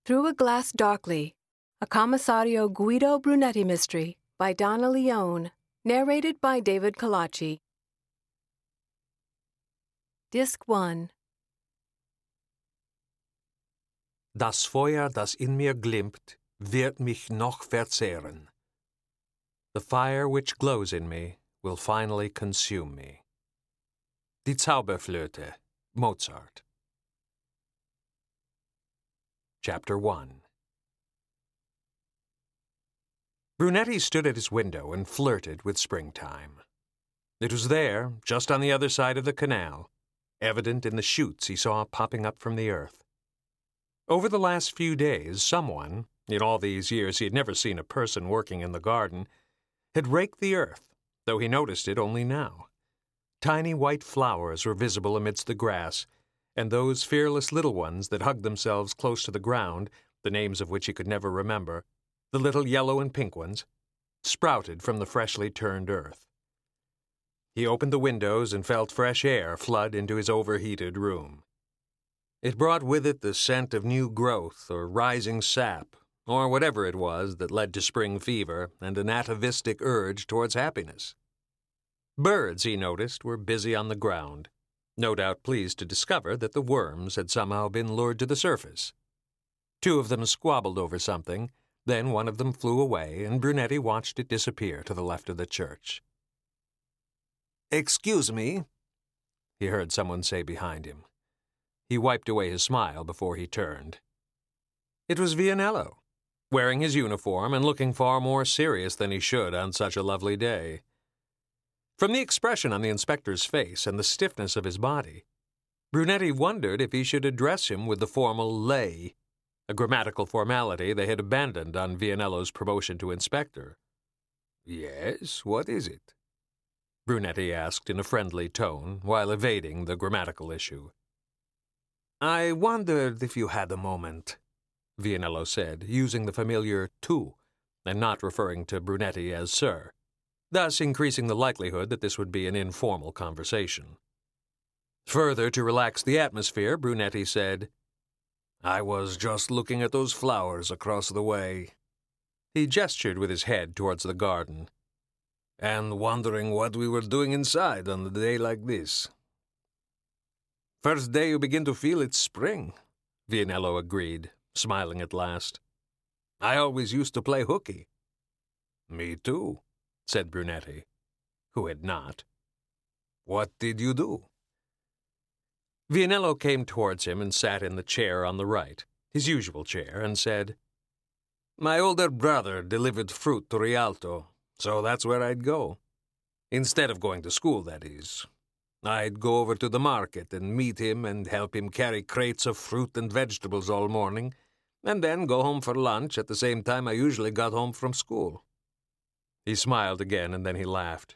Through a Glass Darkly, a Commissario Guido Brunetti mystery by Donna Leone, narrated by David Colaci. Disc 1. Das Feuer, das in mir glimmt, wird mich noch verzehren. The fire which glows in me will finally consume me. Die Zauberflöte, Mozart. Chapter 1. Brunetti stood at his window and flirted with springtime. It was there, just on the other side of the canal, evident in the shoots he saw popping up from the earth. Over the last few days, someone, in all these years he had never seen a person working in the garden, had raked the earth, though he noticed it only now. Tiny white flowers were visible amidst the grass, and those fearless little ones that hugged themselves close to the ground, the names of which he could never remember, the little yellow and pink ones, sprouted from the freshly turned earth. He opened the windows and felt fresh air flood into his overheated room. It brought with it the scent of new growth or rising sap, or whatever it was that led to spring fever and an atavistic urge towards happiness. Birds, he noticed, were busy on the ground, no doubt pleased to discover that the worms had somehow been lured to the surface. Two of them squabbled over something, then one of them flew away, and Brunetti watched it disappear to the left of the church. "Excuse me," he heard someone say behind him. He wiped away his smile before he turned. It was Vianello, wearing his uniform and looking far more serious than he should on such a lovely day. From the expression on the inspector's face and the stiffness of his body, Brunetti wondered if he should address him with the formal lei, a grammatical formality they had abandoned on Vianello's promotion to inspector. "Yes, what is it?" Brunetti asked in a friendly tone, while evading the grammatical issue. "I wondered if you had a moment," Vianello said, using the familiar tu, and not referring to Brunetti as sir, thus increasing the likelihood that this would be an informal conversation. Further to relax the atmosphere, Brunetti said, "I was just looking at those flowers across the way." He gestured with his head towards the garden. "And wondering what we were doing inside on a day like this." "First day you begin to feel it's spring," Vianello agreed, smiling at last. "I always used to play hooky." "Me too," said Brunetti, who had not. "What did you do?" Vianello came towards him and sat in the chair on the right, his usual chair, and said, "My older brother delivered fruit to Rialto, so that's where I'd go. Instead of going to school, that is. I'd go over to the market and meet him and help him carry crates of fruit and vegetables all morning, and then go home for lunch at the same time I usually got home from school." He smiled again, and then he laughed.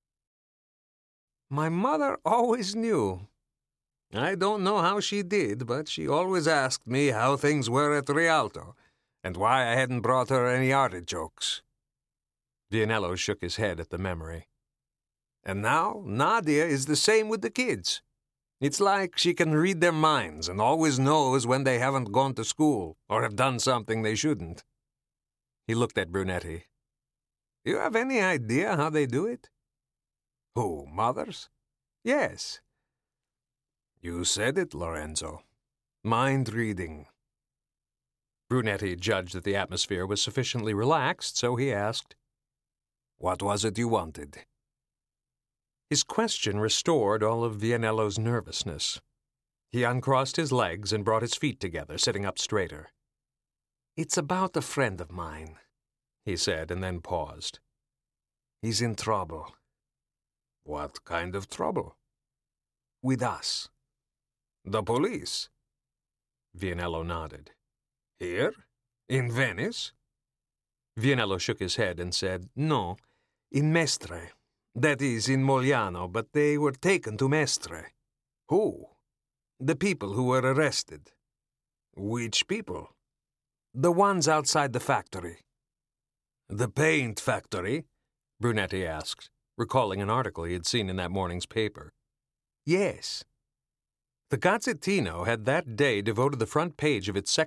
"My mother always knew. I don't know how she did, but she always asked me how things were at Rialto, and why I hadn't brought her any artichokes." Vianello shook his head at the memory. "And now Nadia is the same with the kids. It's like she can read their minds and always knows when they haven't gone to school or have done something they shouldn't." He looked at Brunetti. "You have any idea how they do it?" "Who, mothers?" "Yes." "You said it, Lorenzo. Mind reading." Brunetti judged that the atmosphere was sufficiently relaxed, so he asked, "What was it you wanted?" His question restored all of Vianello's nervousness. He uncrossed his legs and brought his feet together, sitting up straighter. "It's about a friend of mine," he said, and then paused. "He's in trouble." "What kind of trouble?" "With us." "The police?" Vianello nodded. "Here? In Venice?" Vianello shook his head and said, "No, in Mestre. That is, in Mogliano, but they were taken to Mestre." "Who?" "The people who were arrested." "Which people?" "The ones outside the factory." "The paint factory?" Brunetti asked, recalling an article he had seen in that morning's paper. "Yes." The Gazzettino had that day devoted the front page of its